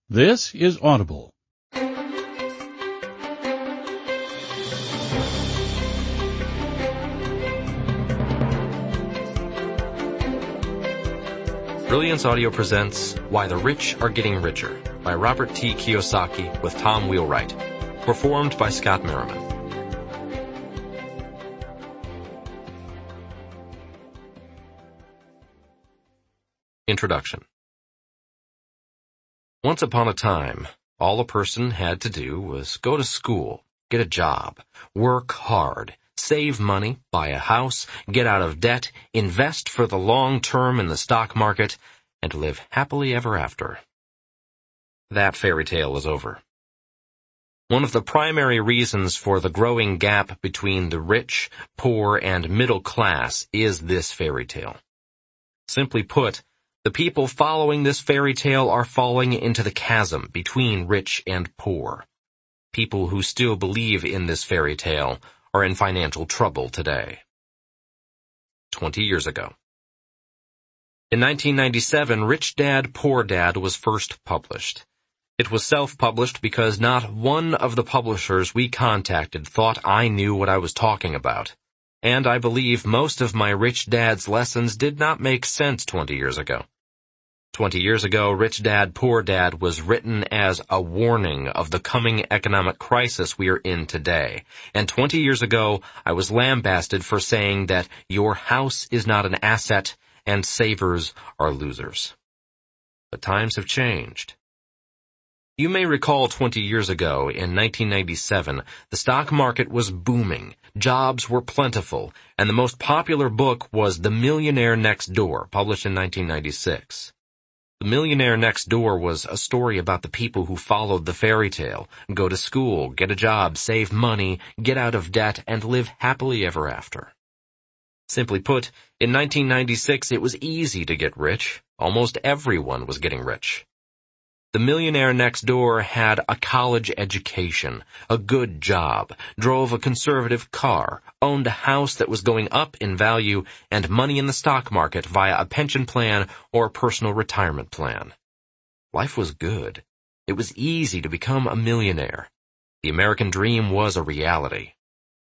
This is Audible. Brilliance Audio presents Why the Rich Are Getting Richer by Robert T. Kiyosaki with Tom Wheelwright. Performed by Scott Merriman. Introduction. Once upon a time, all a person had to do was go to school, get a job, work hard, save money, buy a house, get out of debt, invest for the long term in the stock market, and live happily ever after. That fairy tale is over. One of the primary reasons for the growing gap between the rich, poor, and middle class is this fairy tale. Simply put, the people following this fairy tale are falling into the chasm between rich and poor. People who still believe in this fairy tale are in financial trouble today. 20 years ago. In 1997, Rich Dad, Poor Dad was first published. It was self-published because not one of the publishers we contacted thought I knew what I was talking about. And I believe most of my Rich Dad's lessons did not make sense 20 years ago. 20 years ago, Rich Dad, Poor Dad was written as a warning of the coming economic crisis we are in today. And 20 years ago, I was lambasted for saying that your house is not an asset and savers are losers. But times have changed. You may recall 20 years ago, in 1997, the stock market was booming, jobs were plentiful, and the most popular book was The Millionaire Next Door, published in 1996. The Millionaire Next Door was a story about the people who followed the fairy tale, go to school, get a job, save money, get out of debt, and live happily ever after. Simply put, in 1996 it was easy to get rich. Almost everyone was getting rich. The Millionaire Next Door had a college education, a good job, drove a conservative car, owned a house that was going up in value, and money in the stock market via a pension plan or personal retirement plan. Life was good. It was easy to become a millionaire. The American dream was a reality.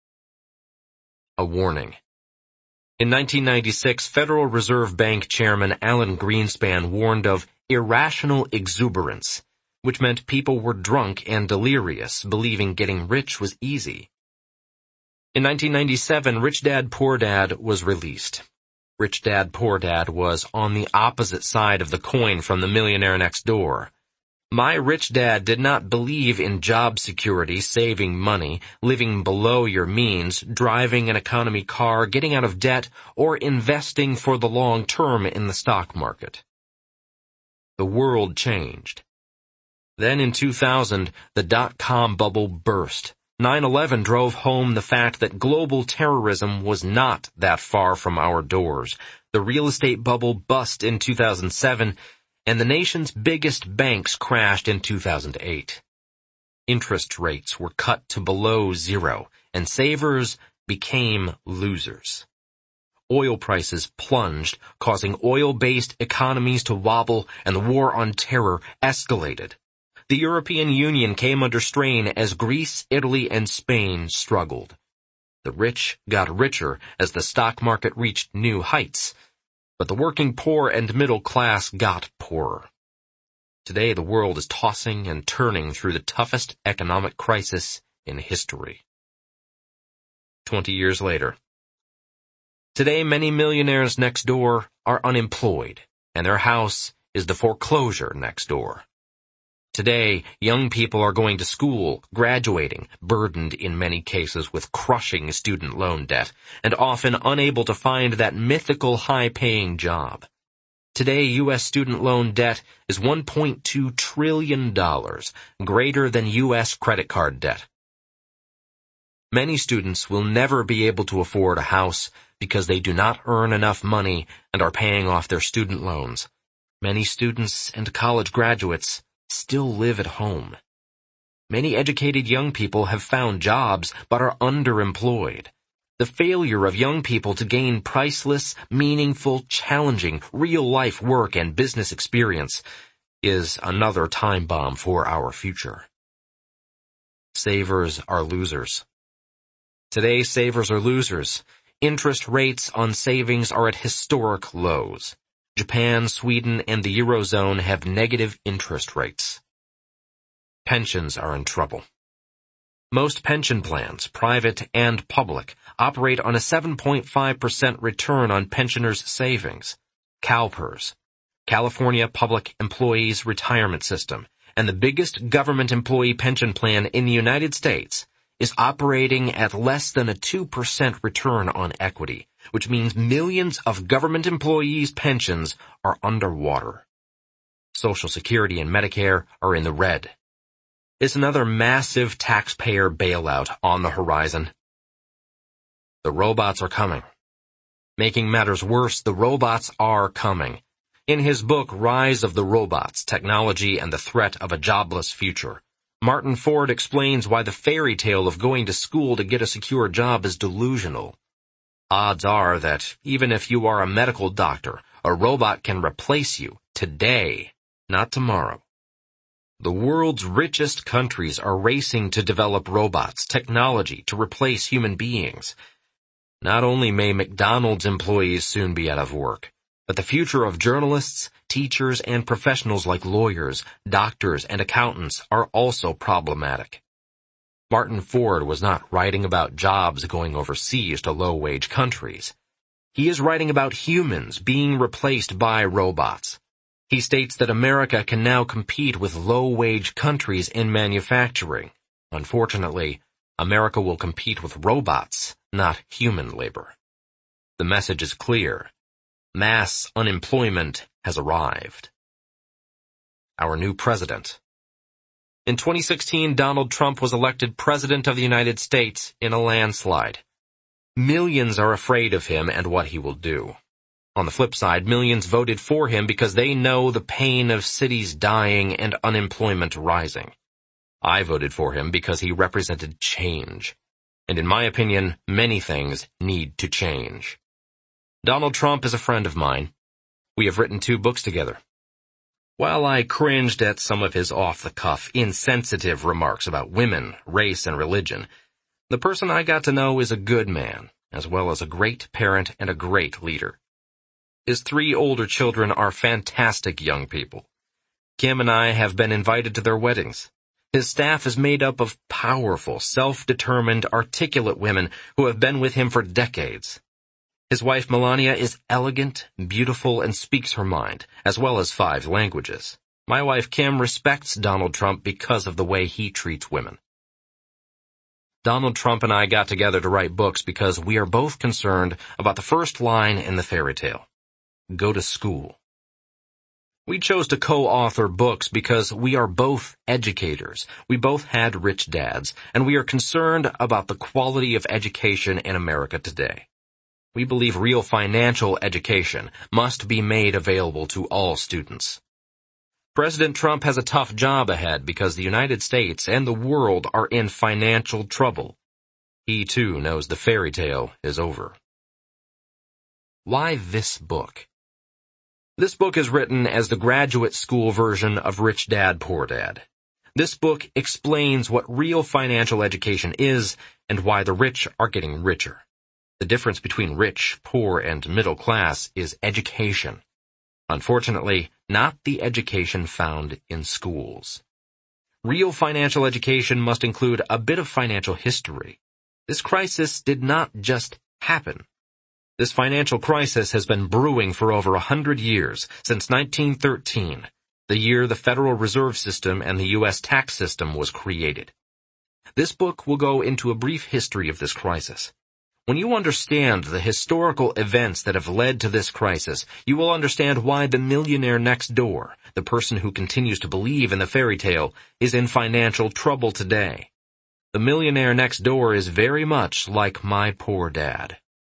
A warning. In 1996, Federal Reserve Bank Chairman Alan Greenspan warned of irrational exuberance, which meant people were drunk and delirious, believing getting rich was easy. In 1997, Rich Dad, Poor Dad was released. Rich Dad, Poor Dad was on the opposite side of the coin from The Millionaire Next Door. My rich dad did not believe in job security, saving money, living below your means, driving an economy car, getting out of debt, or investing for the long term in the stock market. The world changed. Then in 2000, the dot-com bubble burst. 9/11 drove home the fact that global terrorism was not that far from our doors. The real estate bubble bust in 2007, and the nation's biggest banks crashed in 2008. Interest rates were cut to below zero, and savers became losers. Oil prices plunged, causing oil-based economies to wobble, and the war on terror escalated. The European Union came under strain as Greece, Italy, and Spain struggled. The rich got richer as the stock market reached new heights, but the working poor and middle class got poorer. Today the world is tossing and turning through the toughest economic crisis in history. 20 years later. Today many millionaires next door are unemployed, and their house is the foreclosure next door. Today, young people are going to school, graduating, burdened in many cases with crushing student loan debt, and often unable to find that mythical high-paying job. Today, U.S. student loan debt is $1.2 trillion, greater than U.S. credit card debt. Many students will never be able to afford a house because they do not earn enough money and are paying off their student loans. Many students and college graduates still live at home. Many educated young people have found jobs but are underemployed. The failure of young people to gain priceless, meaningful, challenging, real-life work and business experience is another time bomb for our future. Savers are losers. Today, savers are losers. Interest rates on savings are at historic lows. Japan, Sweden, and the Eurozone have negative interest rates. Pensions are in trouble. Most pension plans, private and public, operate on a 7.5% return on pensioners' savings. CalPERS, California Public Employees Retirement System, and the biggest government employee pension plan in the United States, is operating at less than a 2% return on equity, which means millions of government employees' pensions are underwater. Social Security and Medicare are in the red. Is another massive taxpayer bailout on the horizon? The robots are coming. Making matters worse, the robots are coming. In his book, Rise of the Robots, Technology and the Threat of a Jobless Future, Martin Ford explains why the fairy tale of going to school to get a secure job is delusional. Odds are that even if you are a medical doctor, a robot can replace you today, not tomorrow. The world's richest countries are racing to develop robots, technology, to replace human beings. Not only may McDonald's employees soon be out of work, but the future of journalists, teachers, and professionals like lawyers, doctors, and accountants are also problematic. Martin Ford was not writing about jobs going overseas to low-wage countries. He is writing about humans being replaced by robots. He states that America can now compete with low-wage countries in manufacturing. Unfortunately, America will compete with robots, not human labor. The message is clear. Mass unemployment has arrived. Our new president. In 2016, Donald Trump was elected President of the United States in a landslide. Millions are afraid of him and what he will do. On the flip side, millions voted for him because they know the pain of cities dying and unemployment rising. I voted for him because he represented change. And in my opinion, many things need to change. Donald Trump is a friend of mine. We have written 2 books together. While I cringed at some of his off-the-cuff, insensitive remarks about women, race, and religion, the person I got to know is a good man, as well as a great parent and a great leader. His 3 older children are fantastic young people. Kim and I have been invited to their weddings. His staff is made up of powerful, self-determined, articulate women who have been with him for decades. His wife Melania is elegant, beautiful, and speaks her mind, as well as 5 languages. My wife Kim respects Donald Trump because of the way he treats women. Donald Trump and I got together to write books because we are both concerned about the first line in the fairy tale. Go to school. We chose to co-author books because we are both educators. We both had rich dads, and we are concerned about the quality of education in America today. We believe real financial education must be made available to all students. President Trump has a tough job ahead because the United States and the world are in financial trouble. He too knows the fairy tale is over. Why this book? This book is written as the graduate school version of Rich Dad, Poor Dad. This book explains what real financial education is and why the rich are getting richer. The difference between rich, poor, and middle class is education. Unfortunately, not the education found in schools. Real financial education must include a bit of financial history. This crisis did not just happen. This financial crisis has been brewing for over 100 years, since 1913, the year the Federal Reserve System and the U.S. tax system was created. This book will go into a brief history of this crisis. When you understand the historical events that have led to this crisis, you will understand why the millionaire next door, the person who continues to believe in the fairy tale, is in financial trouble today. The millionaire next door is very much like my poor dad.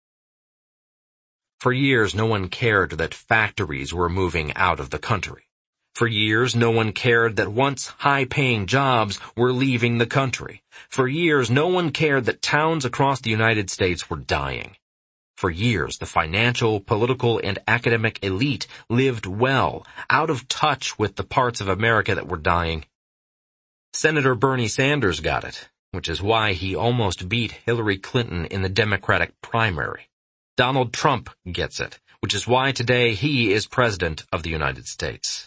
For years, no one cared that factories were moving out of the country. For years, no one cared that once high-paying jobs were leaving the country. For years, no one cared that towns across the United States were dying. For years, the financial, political, and academic elite lived well, out of touch with the parts of America that were dying. Senator Bernie Sanders got it, which is why he almost beat Hillary Clinton in the Democratic primary. Donald Trump gets it, which is why today he is President of the United States.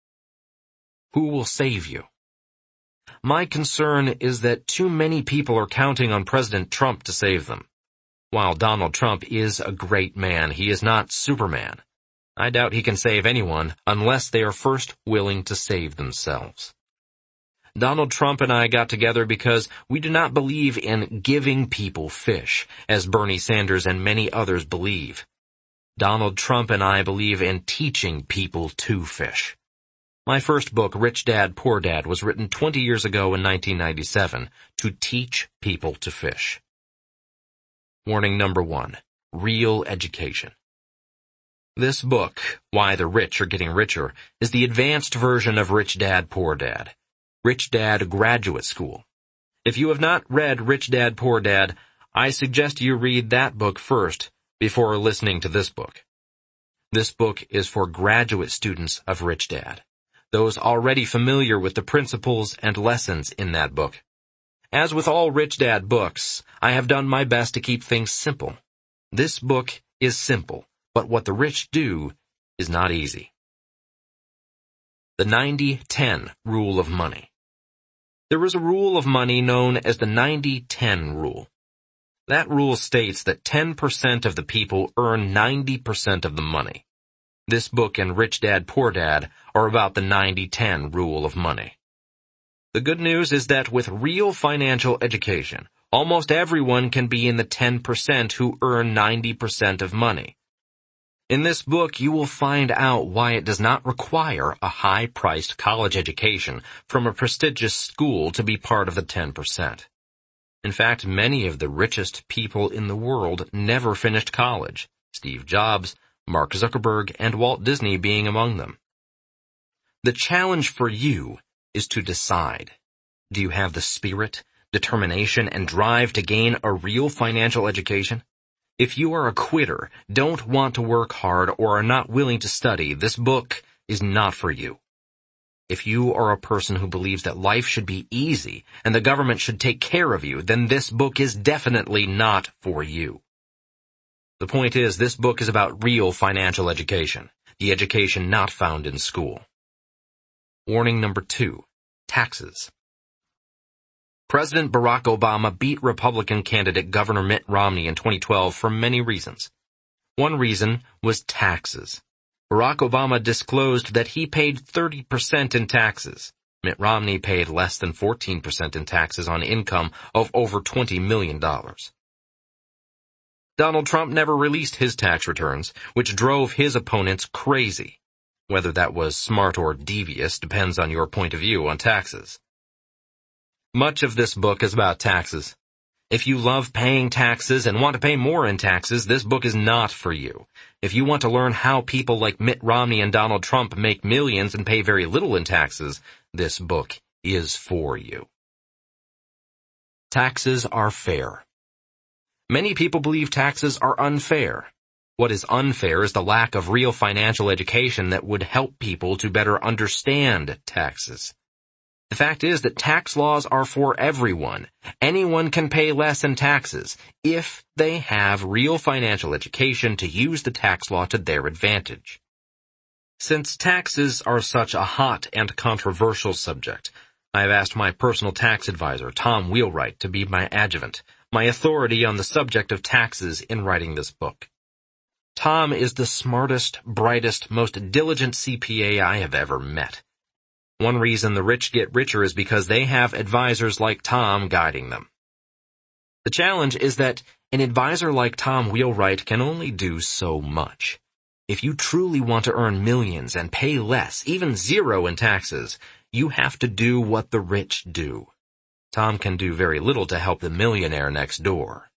Who will save you? My concern is that too many people are counting on President Trump to save them. While Donald Trump is a great man, he is not Superman. I doubt he can save anyone unless they are first willing to save themselves. Donald Trump and I got together because we do not believe in giving people fish, as Bernie Sanders and many others believe. Donald Trump and I believe in teaching people to fish. My first book, Rich Dad, Poor Dad, was written 20 years ago in 1997 to teach people to fish. Warning number 1. Real education. This book, Why the Rich Are Getting Richer, is the advanced version of Rich Dad, Poor Dad. Rich Dad Graduate School. If you have not read Rich Dad, Poor Dad, I suggest you read that book first before listening to this book. This book is for graduate students of Rich Dad, those already familiar with the principles and lessons in that book. As with all Rich Dad books, I have done my best to keep things simple. This book is simple, but what the rich do is not easy. The 90-10 rule of money. There is a rule of money known as the 90-10 rule. That rule states that 10% of the people earn 90% of the money. This book and Rich Dad, Poor Dad are about the 90-10 rule of money. The good news is that with real financial education, almost everyone can be in the 10% who earn 90% of money. In this book, you will find out why it does not require a high-priced college education from a prestigious school to be part of the 10%. In fact, many of the richest people in the world never finished college, Steve Jobs, Mark Zuckerberg, and Walt Disney being among them. The challenge for you is to decide. Do you have the spirit, determination, and drive to gain a real financial education? If you are a quitter, don't want to work hard, or are not willing to study, this book is not for you. If you are a person who believes that life should be easy and the government should take care of you, then this book is definitely not for you. The point is, this book is about real financial education, the education not found in school. Warning number 2. Taxes. President Barack Obama beat Republican candidate Governor Mitt Romney in 2012 for many reasons. One reason was taxes. Barack Obama disclosed that he paid 30% in taxes. Mitt Romney paid less than 14% in taxes on income of over $20 million. Donald Trump never released his tax returns, which drove his opponents crazy. Whether that was smart or devious depends on your point of view on taxes. Much of this book is about taxes. If you love paying taxes and want to pay more in taxes, this book is not for you. If you want to learn how people like Mitt Romney and Donald Trump make millions and pay very little in taxes, this book is for you. Taxes are fair. Many people believe taxes are unfair. What is unfair is the lack of real financial education that would help people to better understand taxes. The fact is that tax laws are for everyone. Anyone can pay less in taxes if they have real financial education to use the tax law to their advantage. Since taxes are such a hot and controversial subject, I have asked my personal tax advisor, Tom Wheelwright, to be my adjuvant, my authority on the subject of taxes in writing this book. Tom is the smartest, brightest, most diligent CPA I have ever met. One reason the rich get richer is because they have advisors like Tom guiding them. The challenge is that an advisor like Tom Wheelwright can only do so much. If you truly want to earn millions and pay less, even zero in taxes, you have to do what the rich do. Tom can do very little to help the millionaire next door.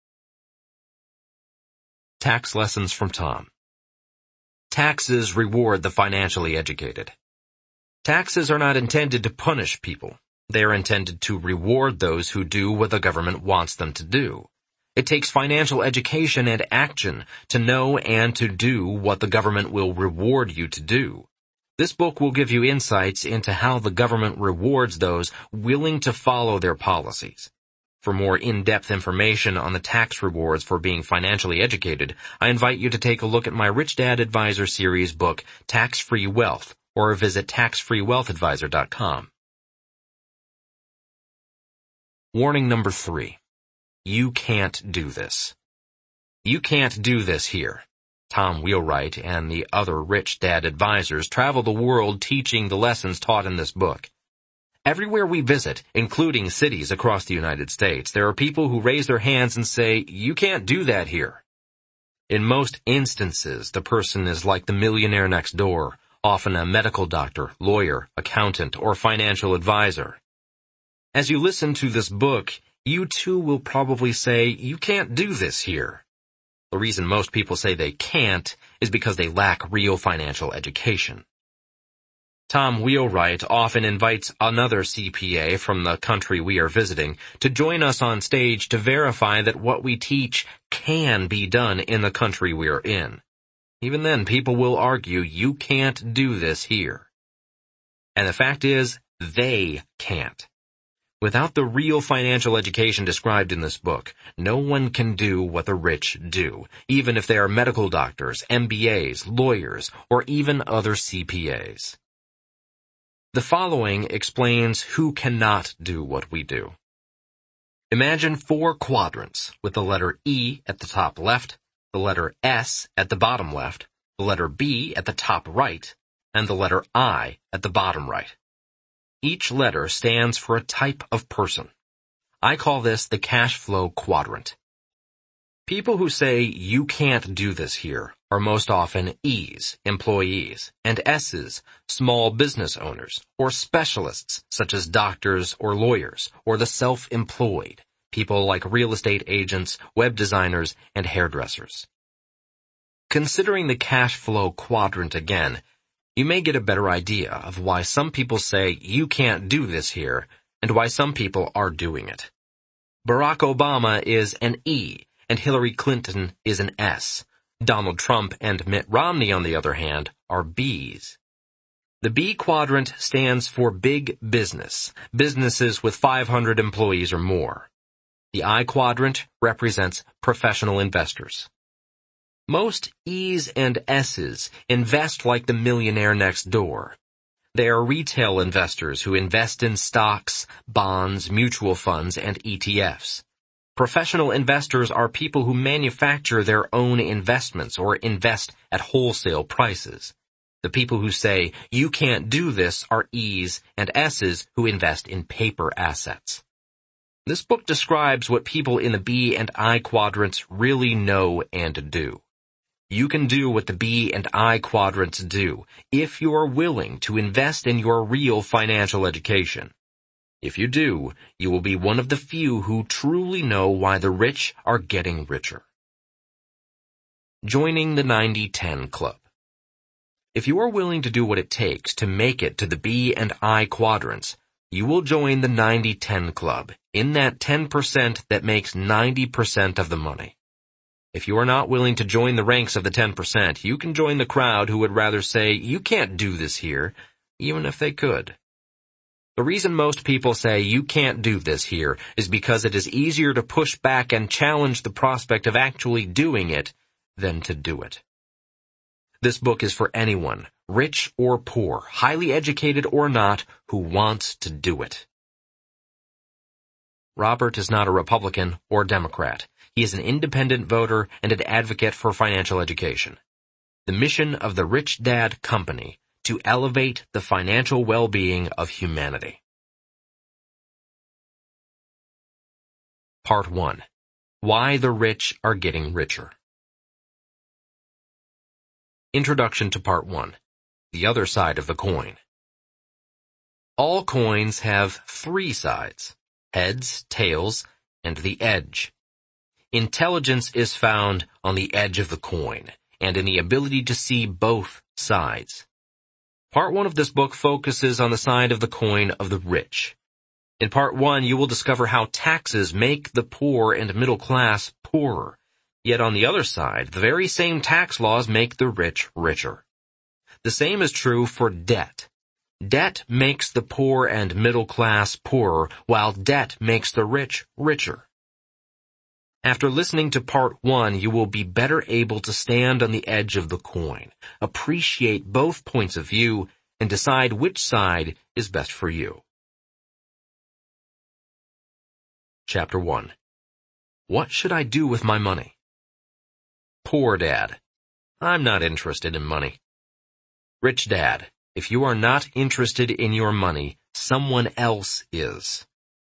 Tax lessons from Tom. Taxes reward the financially educated. Taxes are not intended to punish people. They are intended to reward those who do what the government wants them to do. It takes financial education and action to know and to do what the government will reward you to do. This book will give you insights into how the government rewards those willing to follow their policies. For more in-depth information on the tax rewards for being financially educated, I invite you to take a look at my Rich Dad Advisor series book, Tax-Free Wealth, or visit taxfreewealthadvisor.com. Warning number 3. You can't do this. You can't do this here. Tom Wheelwright and the other Rich Dad advisors travel the world teaching the lessons taught in this book. Everywhere we visit, including cities across the United States, there are people who raise their hands and say, "You can't do that here." In most instances, the person is like the millionaire next door, often a medical doctor, lawyer, accountant, or financial advisor. As you listen to this book, you too will probably say, "You can't do this here." The reason most people say they can't is because they lack real financial education. Tom Wheelwright often invites another CPA from the country we are visiting to join us on stage to verify that what we teach can be done in the country we are in. Even then, people will argue, "You can't do this here." And the fact is, they can't. Without the real financial education described in this book, no one can do what the rich do, even if they are medical doctors, MBAs, lawyers, or even other CPAs. The following explains who cannot do what we do. Imagine 4 quadrants with the letter E at the top left, the letter S at the bottom left, the letter B at the top right, and the letter I at the bottom right. Each letter stands for a type of person. I call this the cash flow quadrant. People who say, "You can't do this here," are most often E's, employees, and S's, small business owners, or specialists such as doctors or lawyers, or the self-employed, people like real estate agents, web designers, and hairdressers. Considering the cash flow quadrant again, you may get a better idea of why some people say, "You can't do this here," and why some people are doing it. Barack Obama is an E, and Hillary Clinton is an S. Donald Trump and Mitt Romney, on the other hand, are B's. The B quadrant stands for big business, businesses with 500 employees or more. The I quadrant represents professional investors. Most E's and S's invest like the millionaire next door. They are retail investors who invest in stocks, bonds, mutual funds, and ETFs. Professional investors are people who manufacture their own investments or invest at wholesale prices. The people who say, "You can't do this," are E's and S's who invest in paper assets. This book describes what people in the B and I quadrants really know and do. You can do what the B and I quadrants do if you are willing to invest in your real financial education. If you do, you will be one of the few who truly know why the rich are getting richer. Joining the 90-10 Club. If you are willing to do what it takes to make it to the B and I quadrants, you will join the 90-10 Club, in that 10% that makes 90% of the money. If you are not willing to join the ranks of the 10%, you can join the crowd who would rather say, "You can't do this here," even if they could. The reason most people say, "You can't do this here," is because it is easier to push back and challenge the prospect of actually doing it than to do it. This book is for anyone, rich or poor, highly educated or not, who wants to do it. Robert is not a Republican or Democrat. He is an independent voter and an advocate for financial education. The mission of the Rich Dad Company: to elevate the financial well-being of humanity. Part 1. Why the rich are getting richer. Introduction to Part 1. The other side of the coin. All coins have 3 sides: heads, tails, and the edge. Intelligence is found on the edge of the coin, and in the ability to see both sides. Part 1 of this book focuses on the side of the coin of the rich. In Part 1, you will discover how taxes make the poor and middle class poorer. Yet on the other side, the very same tax laws make the rich richer. The same is true for debt. Debt makes the poor and middle class poorer, while debt makes the rich richer. After listening to Part 1, you will be better able to stand on the edge of the coin, appreciate both points of view, and decide which side is best for you. Chapter 1. What should I do with my money? Poor Dad. I'm not interested in money. Rich Dad. If you are not interested in your money, someone else is.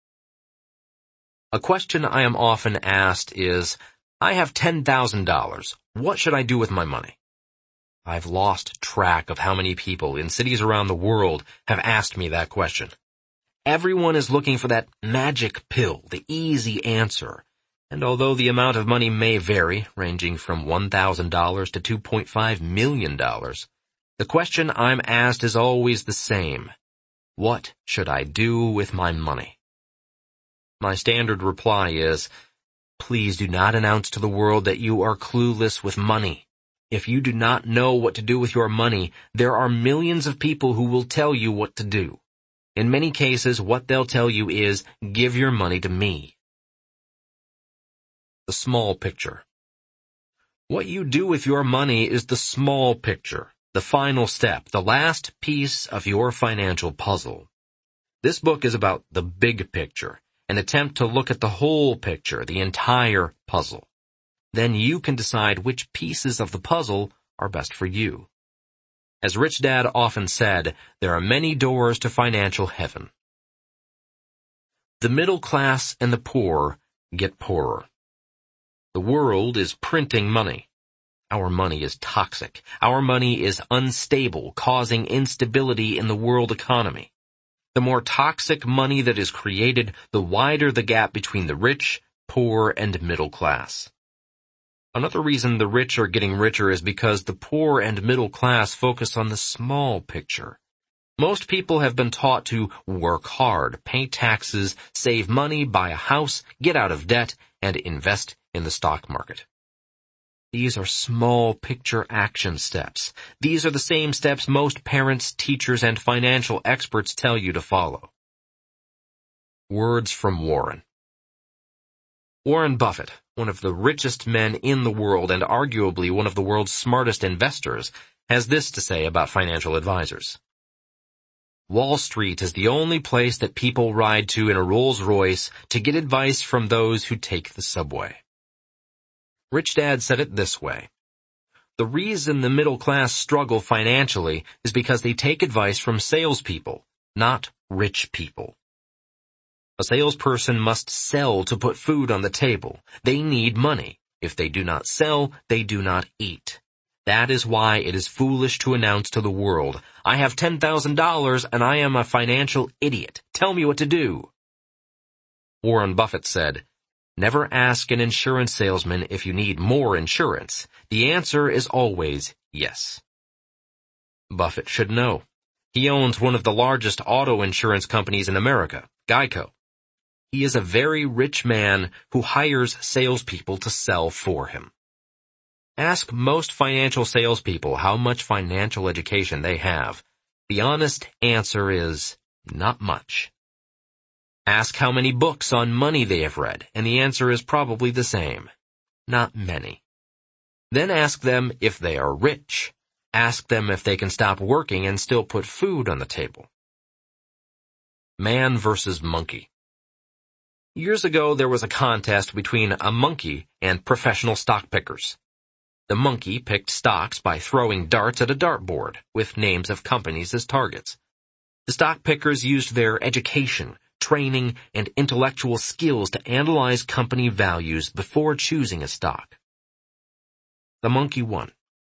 A question I am often asked is, I have $10,000. What should I do with my money? I've lost track of how many people in cities around the world have asked me that question. Everyone is looking for that magic pill, the easy answer. And although the amount of money may vary, ranging from $1,000 to $2.5 million, the question I'm asked is always the same. What should I do with my money? My standard reply is, please do not announce to the world that you are clueless with money. If you do not know what to do with your money, there are millions of people who will tell you what to do. In many cases, what they'll tell you is, give your money to me. The small picture. What you do with your money is the small picture, the final step, the last piece of your financial puzzle. This book is about the big picture, an attempt to look at the whole picture, the entire puzzle. Then you can decide which pieces of the puzzle are best for you. As Rich Dad often said, there are many doors to financial heaven. The middle class and the poor get poorer. The world is printing money. Our money is toxic. Our money is unstable, causing instability in the world economy. The more toxic money that is created, the wider the gap between the rich, poor, and middle class. Another reason the rich are getting richer is because the poor and middle class focus on the small picture. Most people have been taught to work hard, pay taxes, save money, buy a house, get out of debt, and invest in the stock market. These are small picture action steps. These are the same steps most parents, teachers, and financial experts tell you to follow. Words from Warren. Warren Buffett, one of the richest men in the world and arguably one of the world's smartest investors, has this to say about financial advisors. Wall Street is the only place that people ride to in a Rolls-Royce to get advice from those who take the subway. Rich Dad said it this way. The reason the middle class struggle financially is because they take advice from salespeople, not rich people. A salesperson must sell to put food on the table. They need money. If they do not sell, they do not eat. That is why it is foolish to announce to the world, I have $10,000 and I am a financial idiot. Tell me what to do. Warren Buffett said, never ask an insurance salesman if you need more insurance. The answer is always yes. Buffett should know. He owns one of the largest auto insurance companies in America, Geico. He is a very rich man who hires salespeople to sell for him. Ask most financial salespeople how much financial education they have. The honest answer is not much. Ask how many books on money they have read, and the answer is probably the same. Not many. Then ask them if they are rich. Ask them if they can stop working and still put food on the table. Man versus monkey. Years ago, there was a contest between a monkey and professional stock pickers. The monkey picked stocks by throwing darts at a dartboard, with names of companies as targets. The stock pickers used their education, training, and intellectual skills to analyze company values before choosing a stock. The monkey won.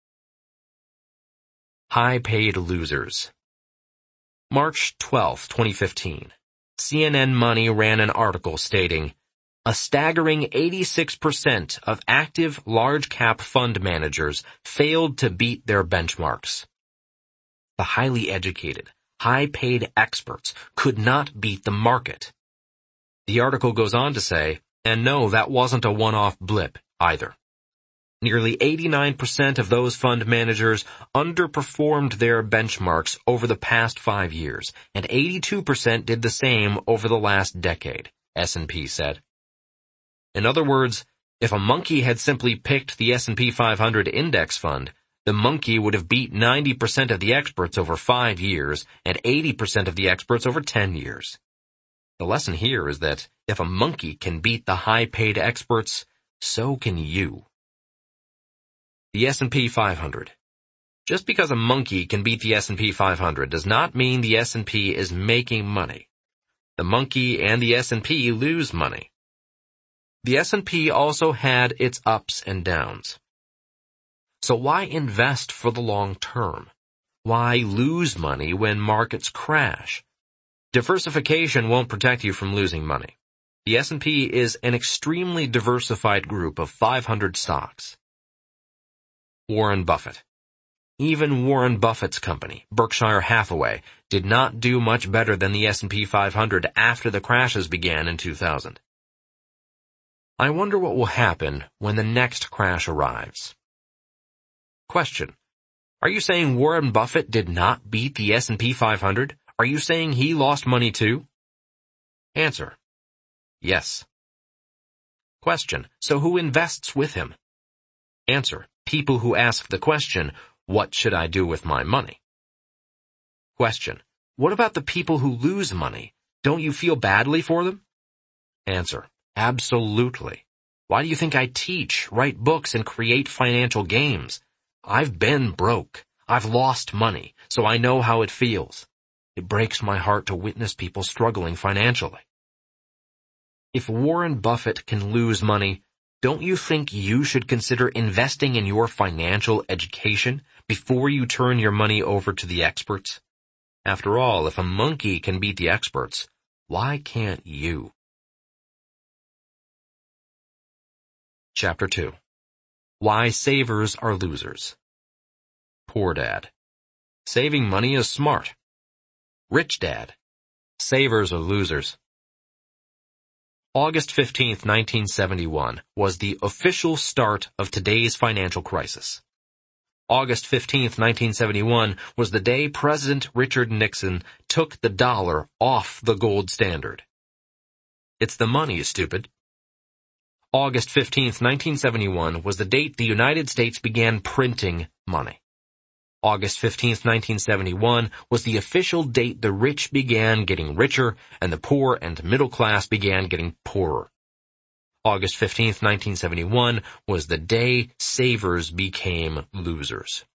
High-paid losers. March 12, 2015. CNN Money ran an article stating, a staggering 86% of active large-cap fund managers failed to beat their benchmarks. The highly educated, high-paid experts could not beat the market. The article goes on to say, and no, that wasn't a one-off blip either. Nearly 89% of those fund managers underperformed their benchmarks over the past 5 years, and 82% did the same over the last decade, S&P said. In other words, if a monkey had simply picked the S&P 500 index fund, the monkey would have beat 90% of the experts over 5 years and 80% of the experts over 10 years. The lesson here is that if a monkey can beat the high-paid experts, so can you. The S&P 500. Just because a monkey can beat the S&P 500 does not mean the S&P is making money. The monkey and the S&P lose money. The S&P also had its ups and downs. So why invest for the long term? Why lose money when markets crash? Diversification won't protect you from losing money. The S&P is an extremely diversified group of 500 stocks. Warren Buffett. Even Warren Buffett's company, Berkshire Hathaway, did not do much better than the S&P 500 after the crashes began in 2000. I wonder what will happen when the next crash arrives. Question. Are you saying Warren Buffett did not beat the S&P 500? Are you saying he lost money too? Answer. Yes. Question. So who invests with him? Answer. People who ask the question, what should I do with my money? Question. What about the people who lose money? Don't you feel badly for them? Answer. Absolutely. Why do you think I teach, write books, and create financial games? I've been broke. I've lost money, so I know how it feels. It breaks my heart to witness people struggling financially. If Warren Buffett can lose money, don't you think you should consider investing in your financial education before you turn your money over to the experts? After all, if a monkey can beat the experts, why can't you? Chapter 2. Why Savers Are Losers. Poor Dad. Saving money is smart. Rich Dad. Savers are losers. August 15, 1971, was the official start of today's financial crisis. August 15, 1971, was the day President Richard Nixon took the dollar off the gold standard. It's the money, stupid. August 15, 1971, was the date the United States began printing money. August 15, 1971, was the official date the rich began getting richer and the poor and middle class began getting poorer. August 15, 1971, was the day savers became losers.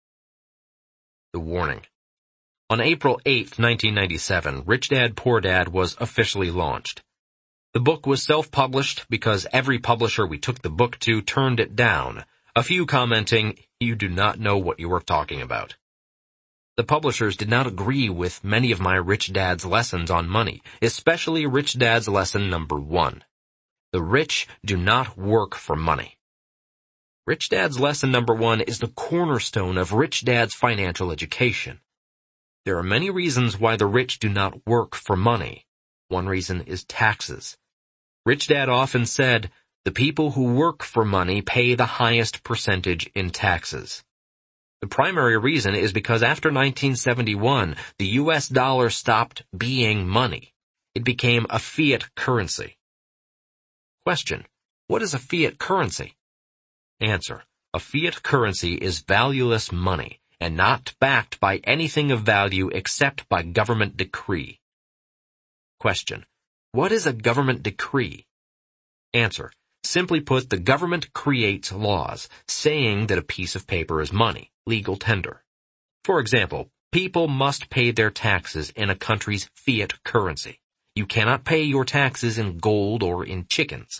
The warning. On April 8, 1997, Rich Dad, Poor Dad was officially launched. The book was self-published because every publisher we took the book to turned it down, a few commenting, "You do not know what you are talking about." The publishers did not agree with many of my Rich Dad's lessons on money, especially Rich Dad's lesson number 1. The rich do not work for money. Rich Dad's lesson number 1 is the cornerstone of Rich Dad's financial education. There are many reasons why the rich do not work for money. One reason is taxes. Rich Dad often said, the people who work for money pay the highest percentage in taxes. The primary reason is because after 1971, the U.S. dollar stopped being money. It became a fiat currency. Question. What is a fiat currency? Answer. A fiat currency is valueless money and not backed by anything of value except by government decree. Question. What is a government decree? Answer. Simply put, the government creates laws, saying that a piece of paper is money, legal tender. For example, people must pay their taxes in a country's fiat currency. You cannot pay your taxes in gold or in chickens.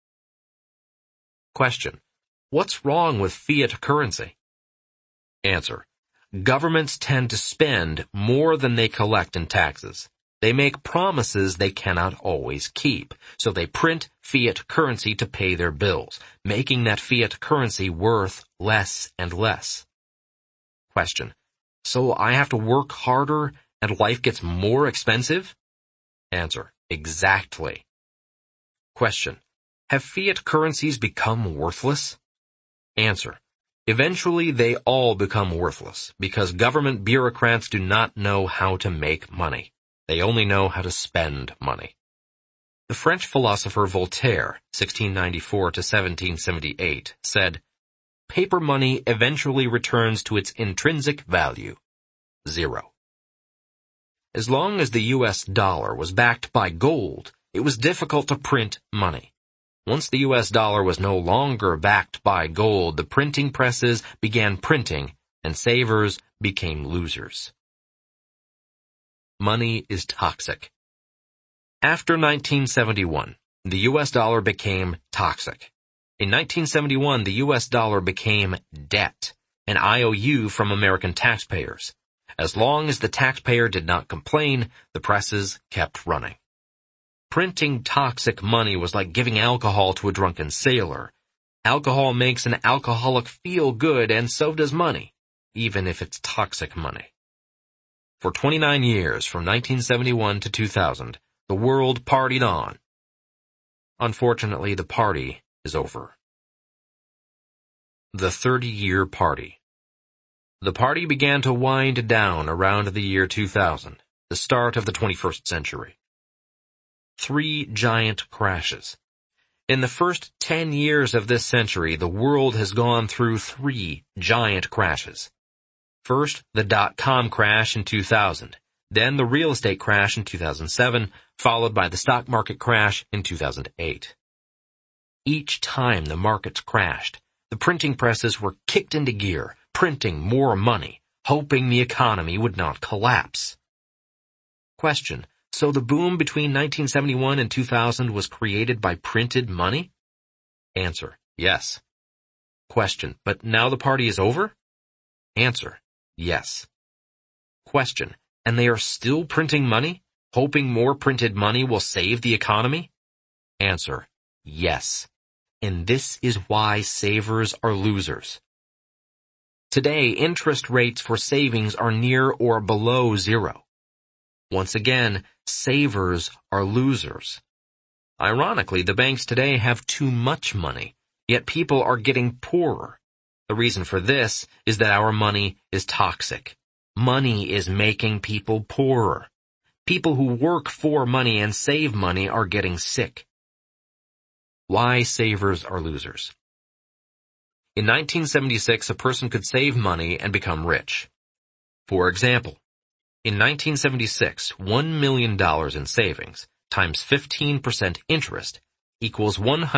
Question. What's wrong with fiat currency? Answer. Governments tend to spend more than they collect in taxes. They make promises they cannot always keep, so they print fiat currency to pay their bills, making that fiat currency worth less and less. Question. So I have to work harder and life gets more expensive? Answer. Exactly. Question. Have fiat currencies become worthless? Answer. Eventually they all become worthless because government bureaucrats do not know how to make money. They only know how to spend money. The French philosopher Voltaire, 1694 to 1778, said, "Paper money eventually returns to its intrinsic value, 0. As long as the U.S. dollar was backed by gold, it was difficult to print money. Once the U.S. dollar was no longer backed by gold, the printing presses began printing, and savers became losers. Money is toxic. After 1971, the U.S. dollar became toxic. In 1971, the U.S. dollar became debt, an IOU from American taxpayers. As long as the taxpayer did not complain, the presses kept running. Printing toxic money was like giving alcohol to a drunken sailor. Alcohol makes an alcoholic feel good, and so does money, even if it's toxic money. For 29 years, from 1971 to 2000, the world partied on. Unfortunately, the party is over. The 30-Year Party. The party began to wind down around the year 2000, the start of the 21st century. 3 giant crashes. In the first 10 years of this century, the world has gone through 3 giant crashes. First, the dot-com crash in 2000, then the real estate crash in 2007, followed by the stock market crash in 2008. Each time the markets crashed, the printing presses were kicked into gear, printing more money, hoping the economy would not collapse. Question. So the boom between 1971 and 2000 was created by printed money? Answer. Yes. Question. But now the party is over? Answer. Yes. Question. And they are still printing money, hoping more printed money will save the economy? Answer. Yes. And this is why savers are losers. Today, interest rates for savings are near or below 0. Once again, savers are losers. Ironically, the banks today have too much money, yet people are getting poorer. The reason for this is that our money is toxic. Money is making people poorer. People who work for money and save money are getting sick. Why savers are losers. In 1976, a person could save money and become rich. For example, in 1976, $1 million in savings times 15% interest equals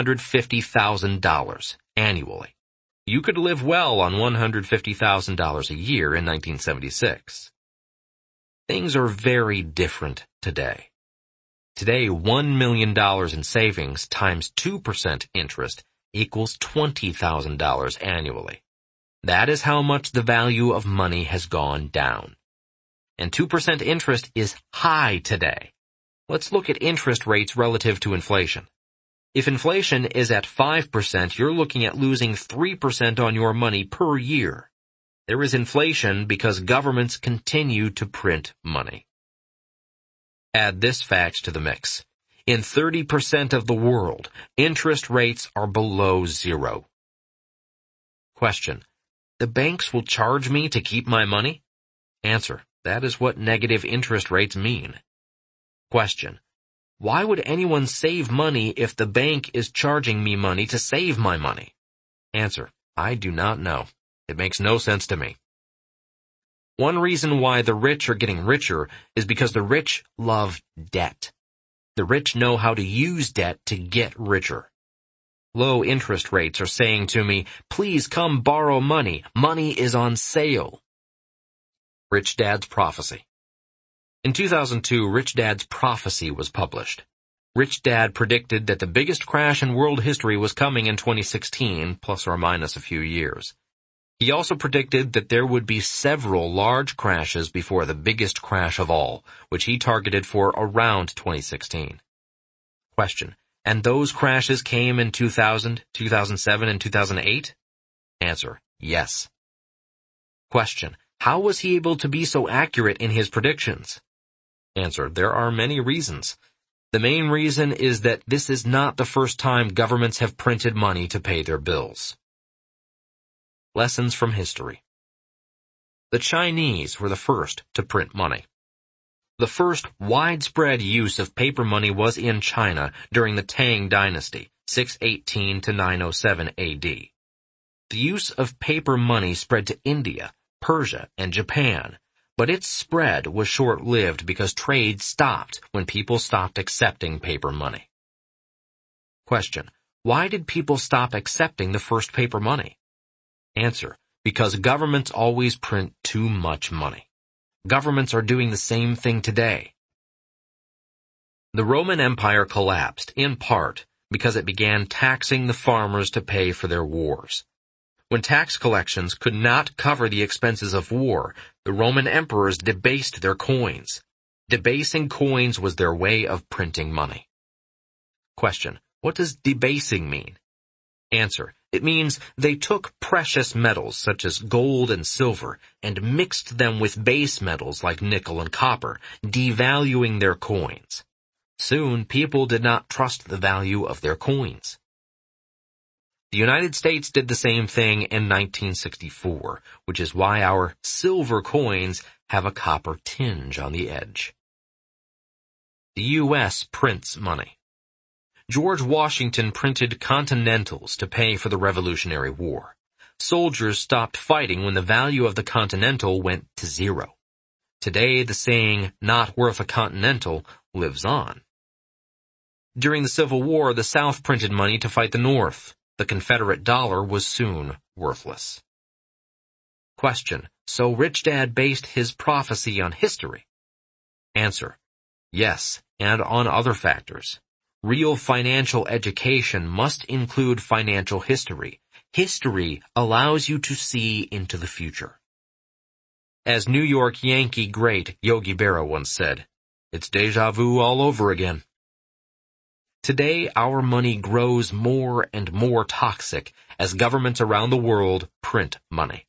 $150,000 annually. You could live well on $150,000 a year in 1976. Things are very different today. Today, $1 million in savings times 2% interest equals $20,000 annually. That is how much the value of money has gone down. And 2% interest is high today. Let's look at interest rates relative to inflation. If inflation is at 5%, you're looking at losing 3% on your money per year. There is inflation because governments continue to print money. Add this fact to the mix. In 30% of the world, interest rates are below 0. Question. The banks will charge me to keep my money? Answer. That is what negative interest rates mean. Question. Why would anyone save money if the bank is charging me money to save my money? Answer. I do not know. It makes no sense to me. One reason why the rich are getting richer is because the rich love debt. The rich know how to use debt to get richer. Low interest rates are saying to me, please come borrow money. Money is on sale. Rich Dad's Prophecy. In 2002, Rich Dad's Prophecy was published. Rich Dad predicted that the biggest crash in world history was coming in 2016, plus or minus a few years. He also predicted that there would be several large crashes before the biggest crash of all, which he targeted for around 2016. Question. And those crashes came in 2000, 2007, and 2008? Answer. Yes. Question. How was he able to be so accurate in his predictions? Answer. There are many reasons. The main reason is that this is not the first time governments have printed money to pay their bills. Lessons from history. The Chinese were the first to print money. The first widespread use of paper money was in China during the Tang Dynasty, 618 to 907 AD. The use of paper money spread to India, Persia, and Japan, but its spread was short-lived because trade stopped when people stopped accepting paper money. Question: why did people stop accepting the first paper money? Answer: because governments always print too much money. Governments are doing the same thing today. The Roman Empire collapsed, in part, because it began taxing the farmers to pay for their wars. When tax collections could not cover the expenses of war, the Roman emperors debased their coins. Debasing coins was their way of printing money. Question: what does debasing mean? Answer: it means they took precious metals such as gold and silver and mixed them with base metals like nickel and copper, devaluing their coins. Soon, people did not trust the value of their coins. The United States did the same thing in 1964, which is why our silver coins have a copper tinge on the edge. The U.S. prints money. George Washington printed Continentals to pay for the Revolutionary War. Soldiers stopped fighting when the value of the Continental went to zero. Today, the saying, "not worth a Continental," lives on. During the Civil War, the South printed money to fight the North. The Confederate dollar was soon worthless. Question: so Rich Dad based his prophecy on history? Answer: yes, and on other factors. Real financial education must include financial history. History allows you to see into the future. As New York Yankee great Yogi Berra once said, "It's déjà vu all over again." Today, our money grows more and more toxic as governments around the world print money.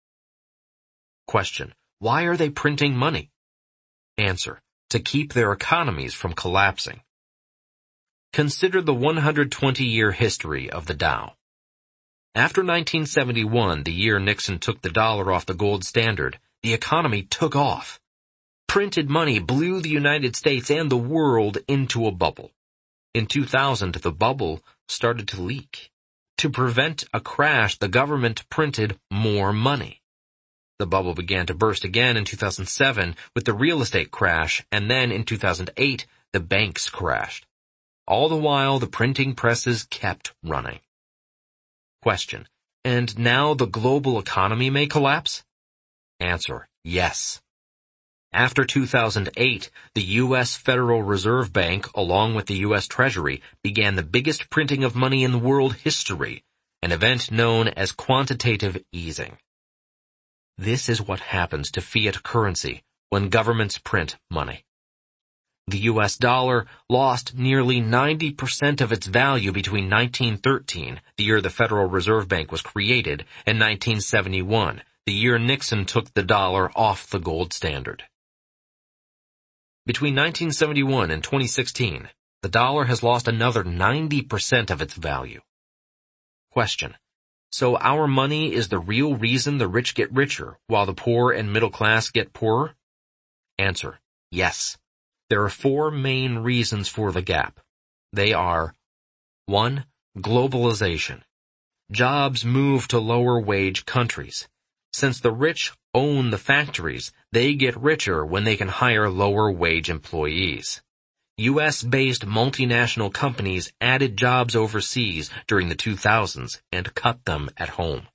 Question: why are they printing money? Answer: to keep their economies from collapsing. Consider the 120-year history of the Dow. After 1971, the year Nixon took the dollar off the gold standard, the economy took off. Printed money blew the United States and the world into a bubble. In 2000, the bubble started to leak. To prevent a crash, the government printed more money. The bubble began to burst again in 2007 with the real estate crash, and then in 2008, the banks crashed. All the while, the printing presses kept running. Question: and now the global economy may collapse? Answer: yes. After 2008, the U.S. Federal Reserve Bank, along with the U.S. Treasury, began the biggest printing of money in world history, an event known as quantitative easing. This is what happens to fiat currency when governments print money. The U.S. dollar lost nearly 90% of its value between 1913, the year the Federal Reserve Bank was created, and 1971, the year Nixon took the dollar off the gold standard. Between 1971 and 2016, the dollar has lost another 90% of its value. Question: so our money is the real reason the rich get richer, while the poor and middle class get poorer? Answer: yes. There are four main reasons for the gap. They are: 1. Globalization. Jobs move to lower-wage countries. Since the rich own the factories, they get richer when they can hire lower-wage employees. U.S.-based multinational companies added jobs overseas during the 2000s and cut them at home.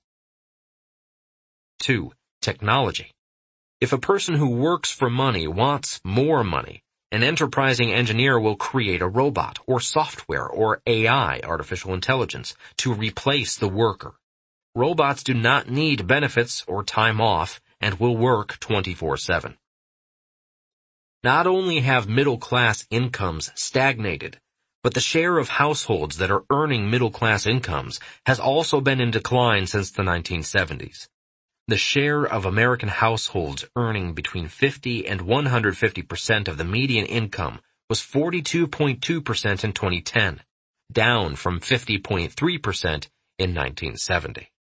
2. Technology. If a person who works for money wants more money, an enterprising engineer will create a robot or software or AI, artificial intelligence, to replace the worker. Robots do not need benefits or time off and will work 24/7. Not only have middle-class incomes stagnated, but the share of households that are earning middle-class incomes has also been in decline since the 1970s. The share of American households earning between 50 and 150% of the median income was 42.2% in 2010, down from 50.3% in 1970.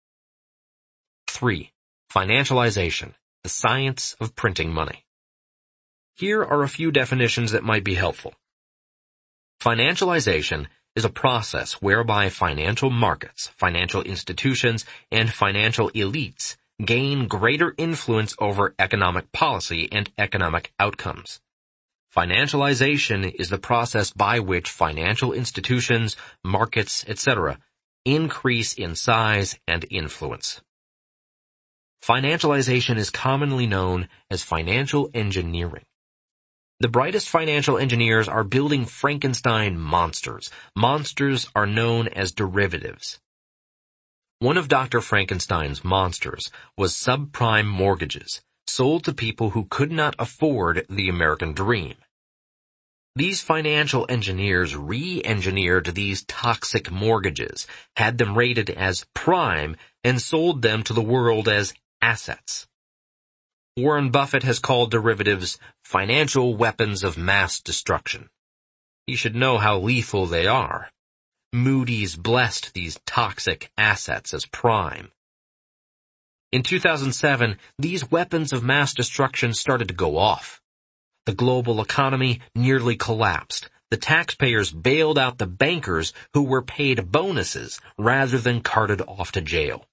3. Financialization, the science of printing money. Here are a few definitions that might be helpful. Financialization is a process whereby financial markets, financial institutions, and financial elites gain greater influence over economic policy and economic outcomes. Financialization is the process by which financial institutions, markets, etc., increase in size and influence. Financialization is commonly known as financial engineering. The brightest financial engineers are building Frankenstein monsters. Monsters are known as derivatives. One of Dr. Frankenstein's monsters was subprime mortgages, sold to people who could not afford the American dream. These financial engineers re-engineered these toxic mortgages, had them rated as prime, and sold them to the world as assets. Warren Buffett has called derivatives financial weapons of mass destruction. You should know how lethal they are. Moody's blessed these toxic assets as prime. In 2007, these weapons of mass destruction started to go off. The global economy nearly collapsed. The taxpayers bailed out the bankers who were paid bonuses rather than carted off to jail.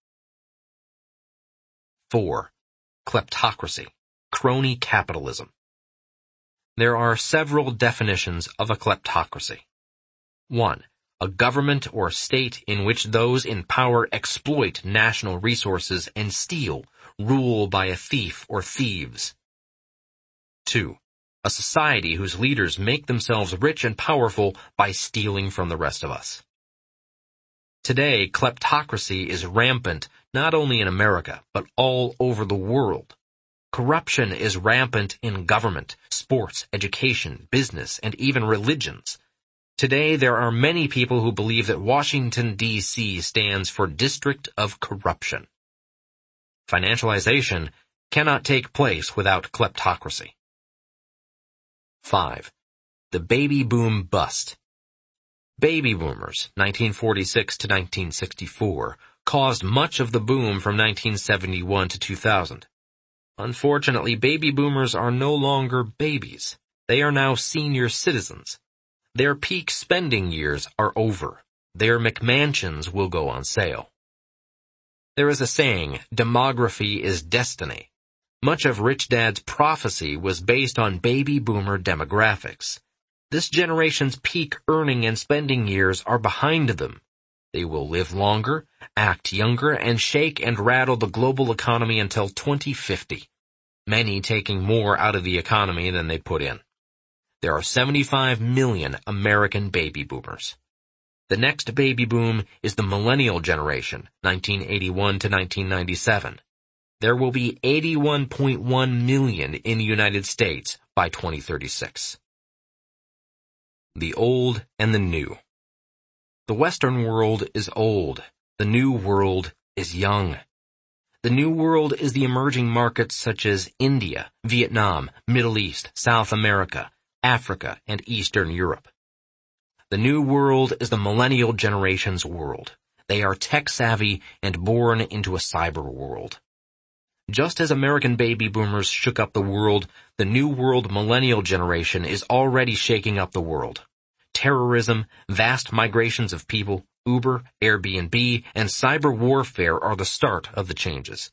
4. Kleptocracy, crony capitalism. There are several definitions of a kleptocracy. 1. A government or state in which those in power exploit national resources and steal, rule by a thief or thieves. 2. A society whose leaders make themselves rich and powerful by stealing from the rest of us. Today, kleptocracy is rampant not only in America, but all over the world. Corruption is rampant in government, sports, education, business, and even religions. Today, there are many people who believe that Washington, D.C. stands for District of Corruption. Financialization cannot take place without kleptocracy. 5. The baby boom bust. Baby boomers, 1946 to 1964, caused much of the boom from 1971 to 2000. Unfortunately, baby boomers are no longer babies. They are now senior citizens. Their peak spending years are over. Their McMansions will go on sale. There is a saying, demography is destiny. Much of Rich Dad's prophecy was based on baby boomer demographics. This generation's peak earning and spending years are behind them. They will live longer, act younger, and shake and rattle the global economy until 2050. Many taking more out of the economy than they put in. There are 75 million American baby boomers. The next baby boom is the millennial generation, 1981 to 1997. There will be 81.1 million in the United States by 2036. The old and the new. The Western world is old. The New World is young. The New World is the emerging markets such as India, Vietnam, Middle East, South America, Africa, and Eastern Europe. The New World is the millennial generation's world. They are tech-savvy and born into a cyber world. Just as American baby boomers shook up the world, the New World millennial generation is already shaking up the world. Terrorism, vast migrations of people, Uber, Airbnb, and cyber warfare are the start of the changes.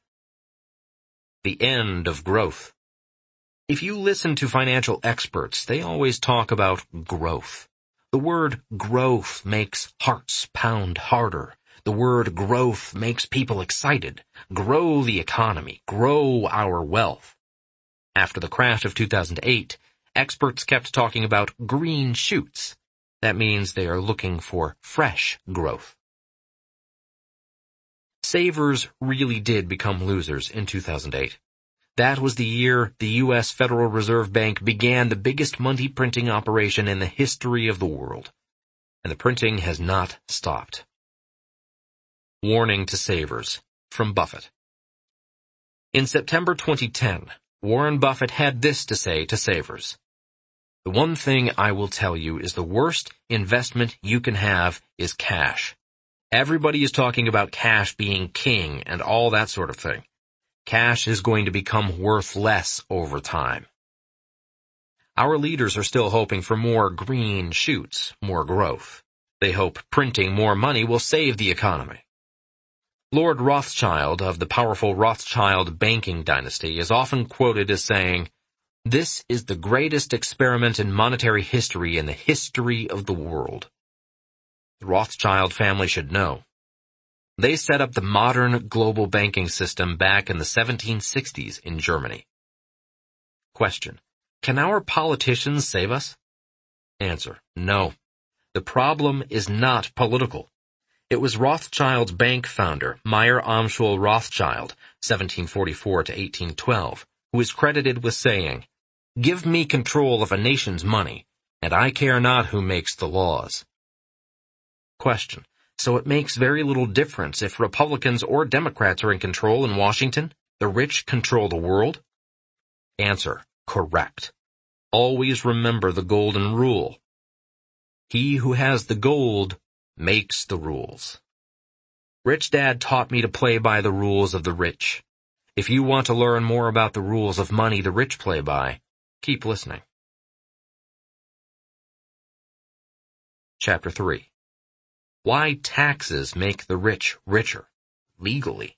The end of growth. If you listen to financial experts, they always talk about growth. The word growth makes hearts pound harder. The word growth makes people excited. Grow the economy. Grow our wealth. After the crash of 2008, experts kept talking about green shoots. That means they are looking for fresh growth. Savers really did become losers in 2008. That was the year the U.S. Federal Reserve Bank began the biggest money printing operation in the history of the world. And the printing has not stopped. Warning to savers, from Buffett. In September 2010, Warren Buffett had this to say to savers. The one thing I will tell you is the worst investment you can have is cash. Everybody is talking about cash being king and all that sort of thing. Cash is going to become worth less over time. Our leaders are still hoping for more green shoots, more growth. They hope printing more money will save the economy. Lord Rothschild of the powerful Rothschild banking dynasty is often quoted as saying, "This is the greatest experiment in monetary history in the history of the world." The Rothschild family should know. They set up the modern global banking system back in the 1760s in Germany. Question: Can our politicians save us? Answer: No. The problem is not political. It was Rothschild's bank founder, Meyer Amschel Rothschild, 1744 to 1812, who is credited with saying, "Give me control of a nation's money, and I care not who makes the laws." Question: So it makes very little difference if Republicans or Democrats are in control in Washington? The rich control the world? Answer: Correct. Always remember the golden rule. He who has the gold makes the rules. Rich Dad taught me to play by the rules of the rich. If you want to learn more about the rules of money the rich play by, keep listening. Chapter 3. Why taxes make the rich richer, legally.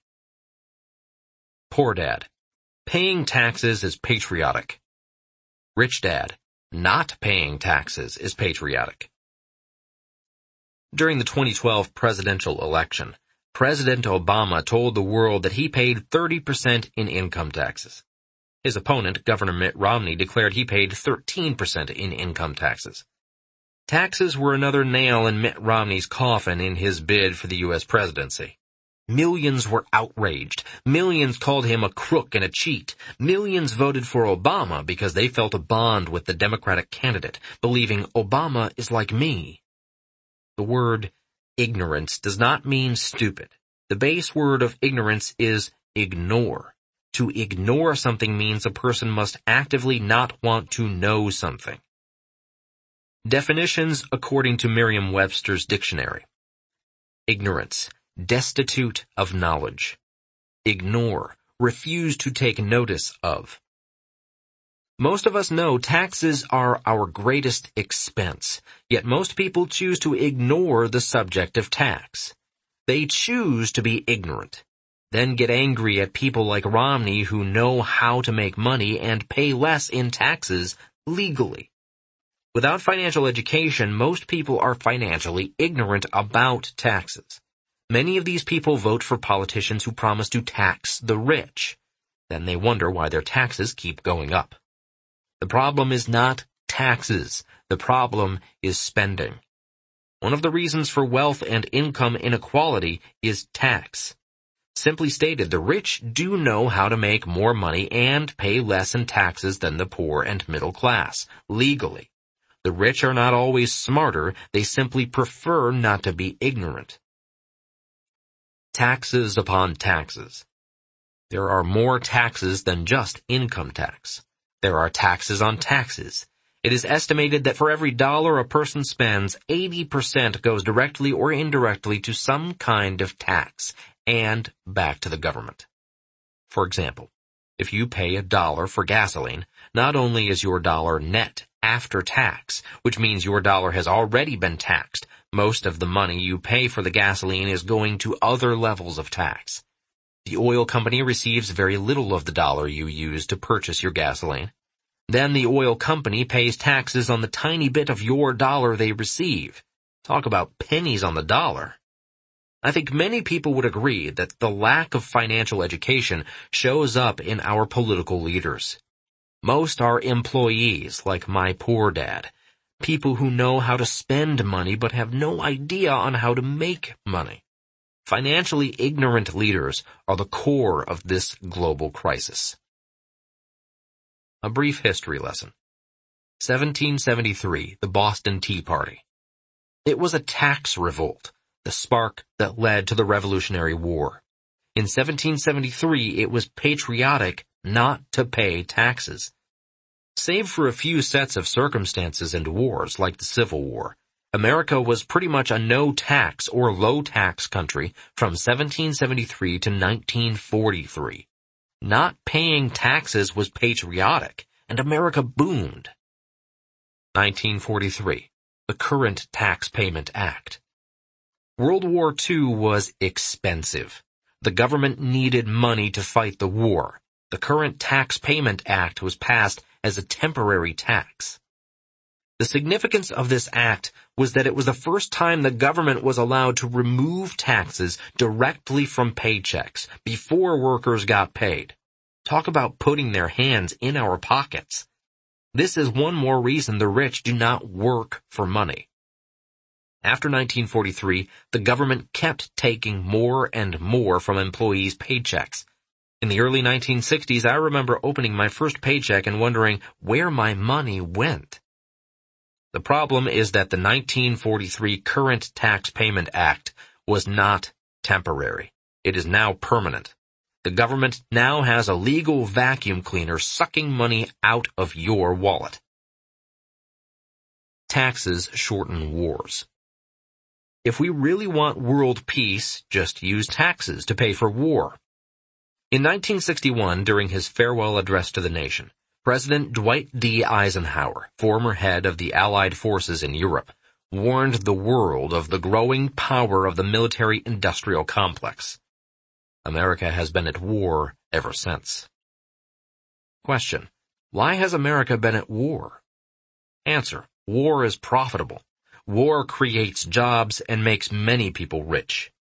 Poor Dad: Paying taxes is patriotic. Rich Dad: Not paying taxes is patriotic. During the 2012 presidential election, President Obama told the world that he paid 30% in income taxes. His opponent, Governor Mitt Romney, declared he paid 13% in income taxes. Taxes were another nail in Mitt Romney's coffin in his bid for the U.S. presidency. Millions were outraged. Millions called him a crook and a cheat. Millions voted for Obama because they felt a bond with the Democratic candidate, believing Obama is like me. The word ignorance does not mean stupid. The base word of ignorance is ignore. To ignore something means a person must actively not want to know something. Definitions according to Merriam-Webster's dictionary. Ignorance: destitute of knowledge. Ignore: refuse to take notice of. Most of us know taxes are our greatest expense, yet most people choose to ignore the subject of tax. They choose to be ignorant, then get angry at people like Romney who know how to make money and pay less in taxes legally. Without financial education, most people are financially ignorant about taxes. Many of these people vote for politicians who promise to tax the rich. Then they wonder why their taxes keep going up. The problem is not taxes. The problem is spending. One of the reasons for wealth and income inequality is tax. Simply stated, the rich do know how to make more money and pay less in taxes than the poor and middle class, legally. The rich are not always smarter, they simply prefer not to be ignorant. Taxes upon taxes. There are more taxes than just income tax. There are taxes on taxes. It is estimated that for every dollar a person spends, 80% goes directly or indirectly to some kind of tax and back to the government. For example, if you pay $1 for gasoline, not only is your dollar net after tax, which means your dollar has already been taxed, most of the money you pay for the gasoline is going to other levels of tax. The oil company receives very little of the dollar you use to purchase your gasoline. Then the oil company pays taxes on the tiny bit of your dollar they receive. Talk about pennies on the dollar. I think many people would agree that the lack of financial education shows up in our political leaders. Most are employees, like my poor dad, people who know how to spend money but have no idea on how to make money. Financially ignorant leaders are the core of this global crisis. A brief history lesson. 1773, the Boston Tea Party. It was a tax revolt, the spark that led to the Revolutionary War. In 1773, it was patriotic not to pay taxes. Save for a few sets of circumstances and wars like the Civil War, America was pretty much a no-tax or low-tax country from 1773 to 1943. Not paying taxes was patriotic, and America boomed. 1943. The Current Tax Payment Act. World War II was expensive. The government needed money to fight the war. The Current Tax Payment Act was passed as a temporary tax. The significance of this act was that it was the first time the government was allowed to remove taxes directly from paychecks before workers got paid. Talk about putting their hands in our pockets. This is one more reason the rich do not work for money. After 1943, the government kept taking more and more from employees' paychecks. In the early 1960s, I remember opening my first paycheck and wondering where my money went. The problem is that the 1943 Current Tax Payment Act was not temporary. It is now permanent. The government now has a legal vacuum cleaner sucking money out of your wallet. Taxes shorten wars. If we really want world peace, just use taxes to pay for war. In 1961, during his farewell address to the nation, President Dwight D. Eisenhower, former head of the Allied forces in Europe, warned the world of the growing power of the military-industrial complex. America has been at war ever since. Question: why has America been at war? Answer: war is profitable. War creates jobs and makes many people rich.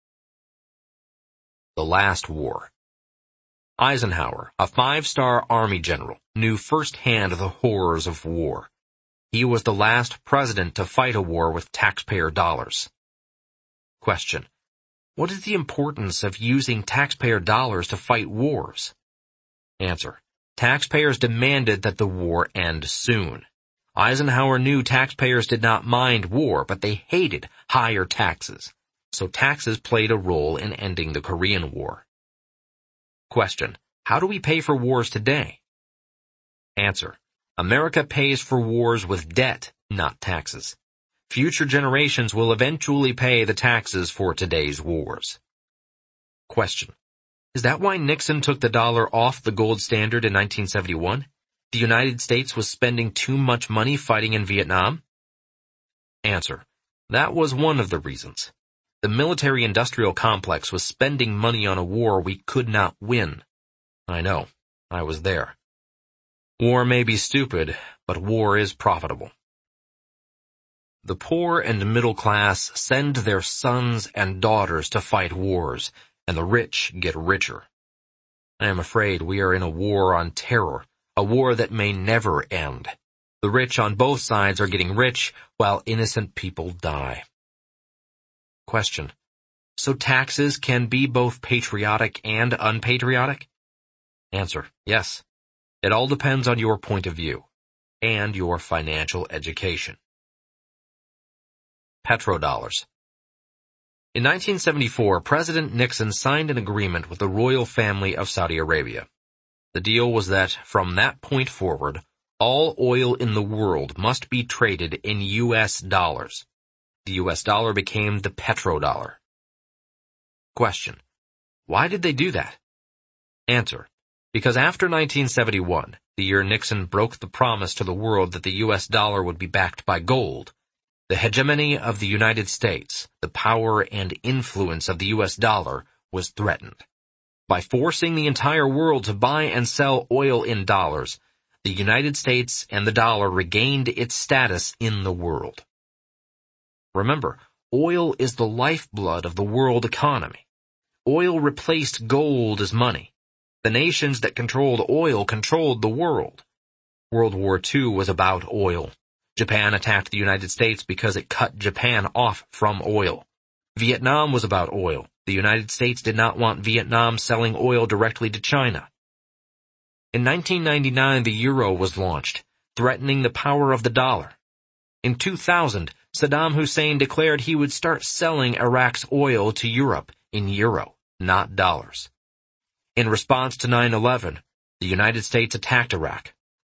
The Last War. Eisenhower, a 5-star Army general, knew firsthand the horrors of war. He was the last president to fight a war with taxpayer dollars. Question: what is the importance of using taxpayer dollars to fight wars? Answer: taxpayers demanded that the war end soon. Eisenhower knew taxpayers did not mind war, but they hated higher taxes. So taxes played a role in ending the Korean War. Question: how do we pay for wars today? Answer: America pays for wars with debt, not taxes. Future generations will eventually pay the taxes for today's wars. Question: is that why Nixon took the dollar off the gold standard in 1971? The United States was spending too much money fighting in Vietnam? Answer: that was one of the reasons. The military-industrial complex was spending money on a war we could not win. I know. I was there. War may be stupid, but war is profitable. The poor and middle class send their sons and daughters to fight wars, and the rich get richer. I am afraid we are in a war on terror, a war that may never end. The rich on both sides are getting rich, while innocent people die. Question: so taxes can be both patriotic and unpatriotic? Answer: yes. It all depends on your point of view and your financial education. Petrodollars. In 1974, President Nixon signed an agreement with the royal family of Saudi Arabia. The deal was that, from that point forward, all oil in the world must be traded in U.S. dollars. The U.S. dollar became the petrodollar. Question: why did they do that? Answer: because after 1971, the year Nixon broke the promise to the world that the U.S. dollar would be backed by gold, the hegemony of the United States, the power and influence of the U.S. dollar, was threatened. By forcing the entire world to buy and sell oil in dollars, the United States and the dollar regained its status in the world. Remember, oil is the lifeblood of the world economy. Oil replaced gold as money. The nations that controlled oil controlled the world. World War II was about oil. Japan attacked the United States because it cut Japan off from oil. Vietnam was about oil. The United States did not want Vietnam selling oil directly to China. In 1999, the euro was launched, threatening the power of the dollar. In 2000, Saddam Hussein declared he would start selling Iraq's oil to Europe in euro, not dollars. In response to 9/11, the United States attacked Iraq.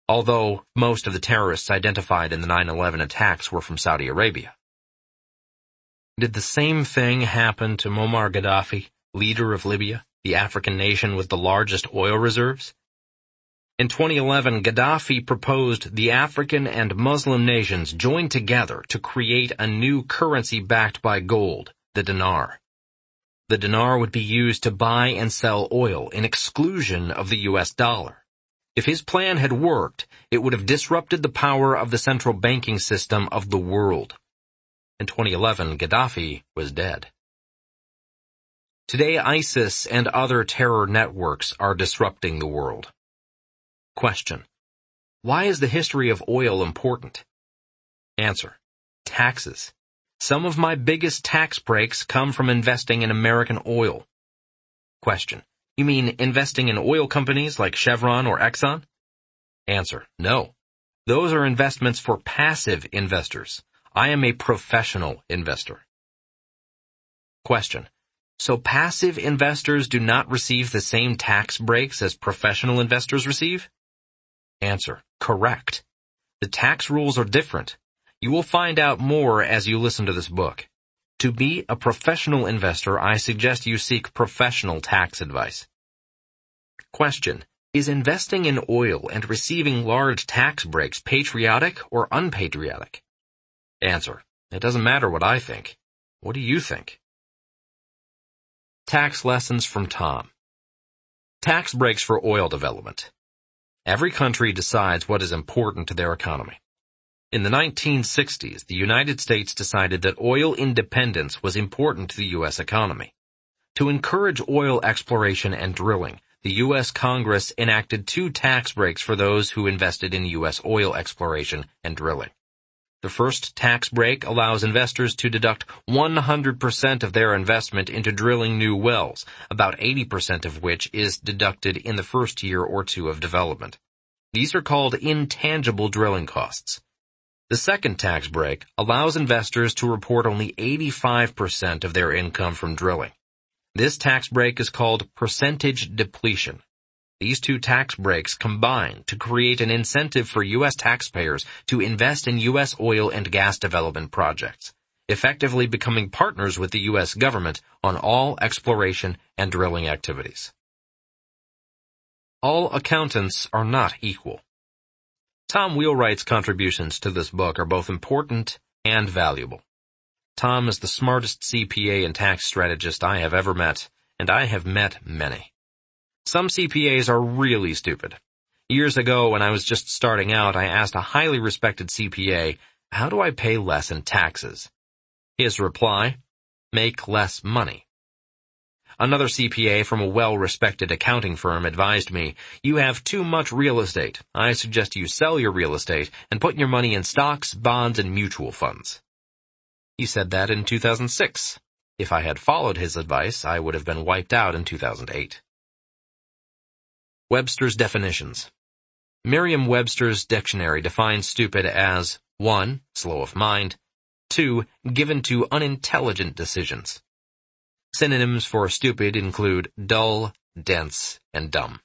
although most of the terrorists identified in the 9/11 attacks were from Saudi Arabia. Did the same thing happen to Muammar Gaddafi, leader of Libya, the African nation with the largest oil reserves? In 2011, Gaddafi proposed the African and Muslim nations join together to create a new currency backed by gold, the dinar. The dinar would be used to buy and sell oil in exclusion of the US dollar. If his plan had worked, it would have disrupted the power of the central banking system of the world. In 2011, Gaddafi was dead. Today, ISIS and other terror networks are disrupting the world. Question: why is the history of oil important? Answer: taxes. Some of my biggest tax breaks come from investing in American oil. Question: you mean investing in oil companies like Chevron or Exxon? Answer: no. Those are investments for passive investors. I am a professional investor. Question: so passive investors do not receive the same tax breaks as professional investors receive? Answer: correct. The tax rules are different. You will find out more as you listen to this book. To be a professional investor, I suggest you seek professional tax advice. Question: is investing in oil and receiving large tax breaks patriotic or unpatriotic? Answer: it doesn't matter what I think. What do you think? Tax lessons from Tom. Tax breaks for oil development. Every country decides what is important to their economy. In the 1960s, the United States decided that oil independence was important to the U.S. economy. To encourage oil exploration and drilling, the U.S. Congress enacted 2 tax breaks for those who invested in U.S. oil exploration and drilling. The first tax break allows investors to deduct 100% of their investment into drilling new wells, about 80% of which is deducted in the first year or 2 of development. These are called intangible drilling costs. The second tax break allows investors to report only 85% of their income from drilling. This tax break is called percentage depletion. These 2 tax breaks combine to create an incentive for U.S. taxpayers to invest in U.S. oil and gas development projects, effectively becoming partners with the U.S. government on all exploration and drilling activities. All accountants are not equal. Tom Wheelwright's contributions to this book are both important and valuable. Tom is the smartest CPA and tax strategist I have ever met, and I have met many. Some CPAs are really stupid. Years ago, when I was just starting out, I asked a highly respected CPA, how do I pay less in taxes? His reply: make less money. Another CPA from a well-respected accounting firm advised me, you have too much real estate. I suggest you sell your real estate and put your money in stocks, bonds, and mutual funds. He said that in 2006. If I had followed his advice, I would have been wiped out in 2008. Webster's definitions. Merriam-Webster's dictionary defines stupid as 1. Slow of mind, 2. Given to unintelligent decisions. Synonyms for stupid include dull, dense, and dumb.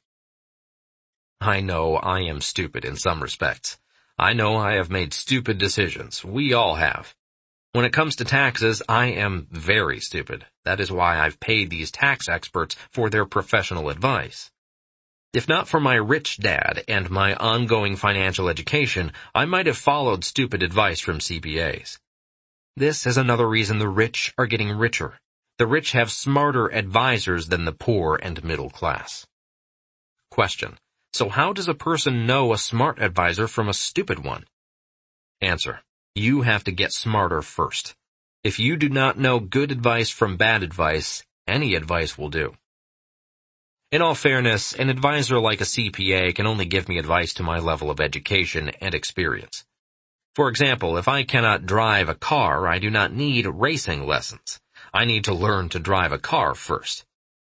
I know I am stupid in some respects. I know I have made stupid decisions. We all have. When it comes to taxes, I am very stupid. That is why I've paid these tax experts for their professional advice. If not for my rich dad and my ongoing financial education, I might have followed stupid advice from CPAs. This is another reason the rich are getting richer. The rich have smarter advisors than the poor and middle class. Question: so how does a person know a smart advisor from a stupid one? Answer: you have to get smarter first. If you do not know good advice from bad advice, any advice will do. In all fairness, an advisor like a CPA can only give me advice to my level of education and experience. For example, if I cannot drive a car, I do not need racing lessons. I need to learn to drive a car first.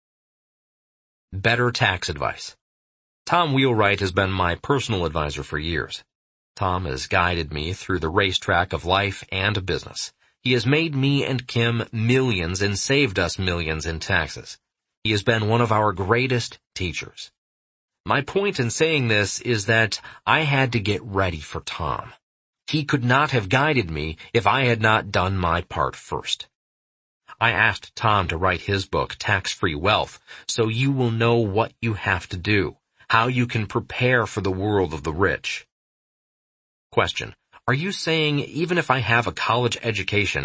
Better tax advice. Tom Wheelwright has been my personal advisor for years. Tom has guided me through the racetrack of life and business. He has made me and Kim millions and saved us millions in taxes. He has been one of our greatest teachers. My point in saying this is that I had to get ready for Tom. He could not have guided me if I had not done my part first. I asked Tom to write his book, Tax-Free Wealth, so you will know what you have to do, how you can prepare for the world of the rich. Question: are you saying even if I have a college education